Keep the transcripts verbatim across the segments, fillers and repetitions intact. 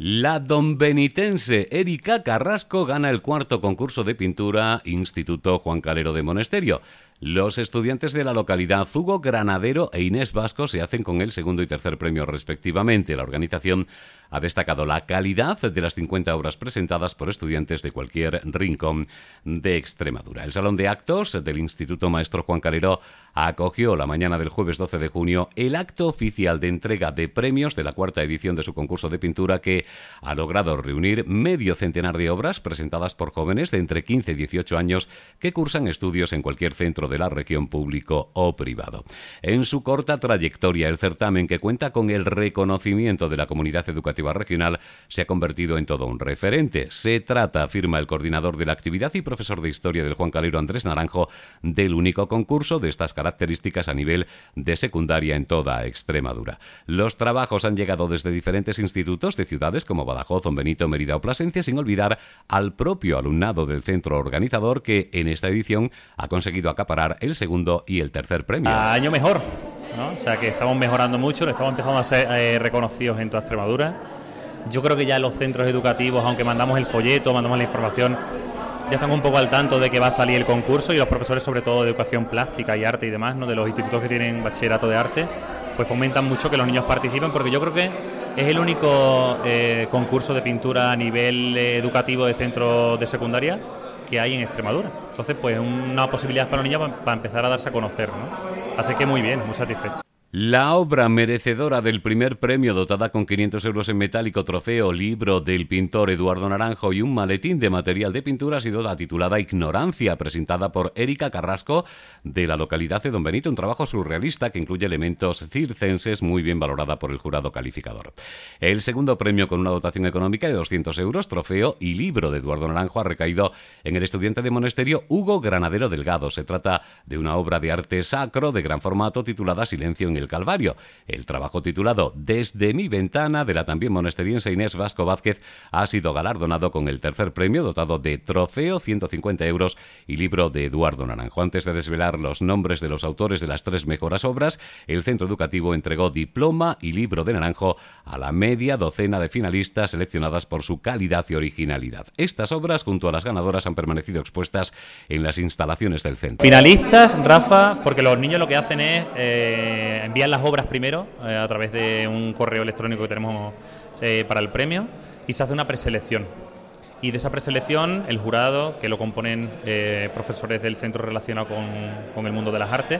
La donbenitense Erika Carrasco gana el cuarto concurso de pintura Instituto Juan Calero de Monesterio. Los estudiantes de la localidad Hugo Granadero e Inés Vasco se hacen con el segundo y tercer premio respectivamente. La organización ha destacado la calidad de las cincuenta obras presentadas por estudiantes de cualquier rincón de Extremadura. El Salón de Actos del Instituto Maestro Juan Calero acogió la mañana del jueves doce de junio el acto oficial de entrega de premios de la cuarta edición de su concurso de pintura, que ha logrado reunir medio centenar de obras presentadas por jóvenes de entre quince y dieciocho años que cursan estudios en cualquier centro de la región, público o privado. En su corta trayectoria, el certamen, que cuenta con el reconocimiento de la comunidad educativa regional, se ha convertido en todo un referente. Se trata, afirma el coordinador de la actividad y profesor de Historia del Juan Calero, Andrés Naranjo, del único concurso de estas características a nivel de secundaria en toda Extremadura. Los trabajos han llegado desde diferentes institutos de ciudades como Badajoz, Don Benito, Mérida o Plasencia, sin olvidar al propio alumnado del centro organizador, que en esta edición ha conseguido acaparar el segundo y el tercer premio. A año mejor, ¿no? O sea que estamos mejorando mucho, estamos empezando a ser eh, reconocidos en toda Extremadura. Yo creo que ya los centros educativos, aunque mandamos el folleto, mandamos la información, ya están un poco al tanto de que va a salir el concurso, y los profesores, sobre todo de educación plástica y arte y demás, ¿no?, de los institutos que tienen bachillerato de arte, pues fomentan mucho que los niños participen, porque yo creo que es el único eh, concurso de pintura a nivel eh, educativo de centro de secundaria que hay en Extremadura. Entonces, pues una posibilidad para los niños para, para empezar a darse a conocer, ¿no? Así que muy bien, muy satisfecho. La obra merecedora del primer premio, dotada con quinientos euros en metálico, trofeo, libro del pintor Eduardo Naranjo y un maletín de material de pintura, ha sido la titulada Ignorancia, presentada por Erika Carrasco, de la localidad de Don Benito, un trabajo surrealista que incluye elementos circenses, muy bien valorada por el jurado calificador. El segundo premio, con una dotación económica de doscientos euros, trofeo y libro de Eduardo Naranjo, ha recaído en el estudiante de Monesterio Hugo Granadero Delgado. Se trata de una obra de arte sacro de gran formato titulada Silencio en el Calvario. El trabajo, titulado Desde mi ventana, de la también monasteriense Inés Vasco Vázquez, ha sido galardonado con el tercer premio, dotado de trofeo, ciento cincuenta euros, y libro de Eduardo Naranjo. Antes de desvelar los nombres de los autores de las tres mejoras obras, el centro educativo entregó diploma y libro de Naranjo a la media docena de finalistas seleccionadas por su calidad y originalidad. Estas obras, junto a las ganadoras, han permanecido expuestas en las instalaciones del centro. Finalistas, Rafa, porque los niños lo que hacen es eh, envían las obras primero eh, a través de un correo electrónico que tenemos eh, para el premio, y se hace una preselección. Y de esa preselección, el jurado, que lo componen eh, profesores del centro relacionado con, con el mundo de las artes,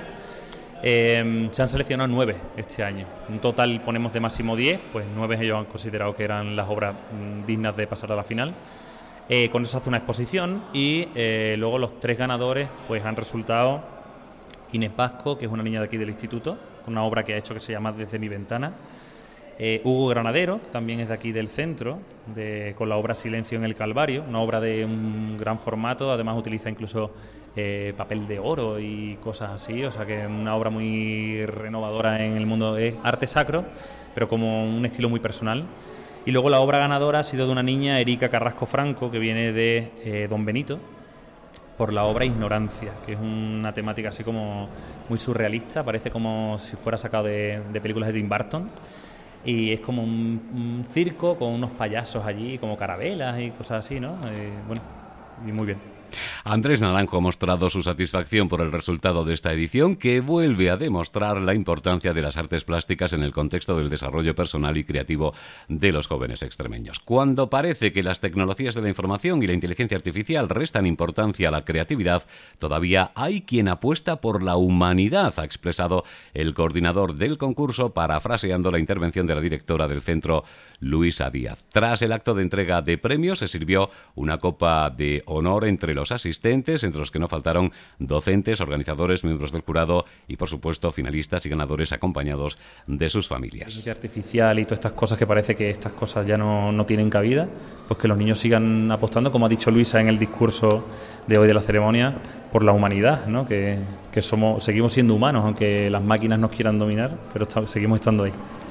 eh, se han seleccionado nueve este año. En total ponemos de máximo diez, pues nueve ellos han considerado que eran las obras mm, dignas de pasar a la final. Eh, con eso se hace una exposición, y eh, luego los tres ganadores pues han resultado Inés Vasco, que es una niña de aquí del instituto, con una obra que ha hecho que se llama Desde mi ventana. Eh, Hugo Granadero, que también es de aquí del centro, de, con la obra Silencio en el Calvario, una obra de un gran formato, además utiliza incluso eh, papel de oro y cosas así, o sea que es una obra muy renovadora en el mundo de arte sacro, pero como un estilo muy personal. Y luego la obra ganadora ha sido de una niña, Erika Carrasco Franco, que viene de eh, Don Benito, por la obra Ignorancia, que es una temática así como muy surrealista, parece como si fuera sacado de, de películas de Tim Burton, y es como un, un circo con unos payasos allí, como carabelas y cosas así, ¿no? Eh, bueno, y muy bien. Andrés Naranjo ha mostrado su satisfacción por el resultado de esta edición, que vuelve a demostrar la importancia de las artes plásticas en el contexto del desarrollo personal y creativo de los jóvenes extremeños. Cuando parece que las tecnologías de la información y la inteligencia artificial restan importancia a la creatividad, todavía hay quien apuesta por la humanidad, ha expresado el coordinador del concurso, parafraseando la intervención de la directora del centro, Luisa Díaz. Tras el acto de entrega de premios, se sirvió una copa de honor entre los asistentes, entre los que no faltaron docentes, organizadores, miembros del jurado y, por supuesto, finalistas y ganadores acompañados de sus familias. La inteligencia artificial y todas estas cosas, que parece que estas cosas ya no, no tienen cabida, pues que los niños sigan apostando, como ha dicho Luisa en el discurso de hoy de la ceremonia, por la humanidad, ¿no? Que, que somos, seguimos siendo humanos, aunque las máquinas nos quieran dominar, pero está, seguimos estando ahí.